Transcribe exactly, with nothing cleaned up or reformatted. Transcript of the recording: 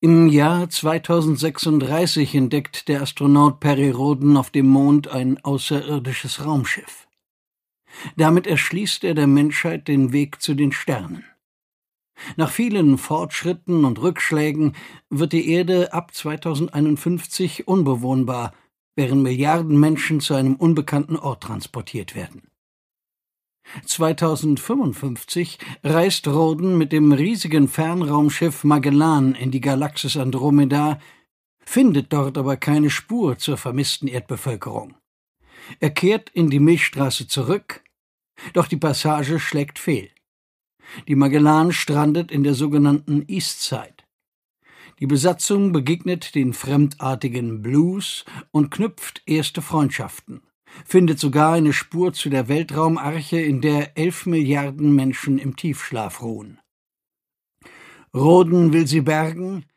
Im Jahr zweitausendsechsunddreißig entdeckt der Astronaut Perry Rhoden auf dem Mond ein außerirdisches Raumschiff. Damit erschließt er der Menschheit den Weg zu den Sternen. Nach vielen Fortschritten und Rückschlägen wird die Erde ab zweitausendeinundfünfzig unbewohnbar, während Milliarden Menschen zu einem unbekannten Ort transportiert werden. zweitausendfünfundfünfzig reist Rhoden mit dem riesigen Fernraumschiff Magellan in die Galaxis Andromeda, findet dort aber keine Spur zur vermissten Erdbevölkerung. Er kehrt in die Milchstraße zurück, doch die Passage schlägt fehl. Die Magellan strandet in der sogenannten East Side. Die Besatzung begegnet den fremdartigen Blues und knüpft erste Freundschaften, findet sogar eine Spur zu der Weltraumarche, in der elf Milliarden Menschen im Tiefschlaf ruhen. Rhoden will sie bergen,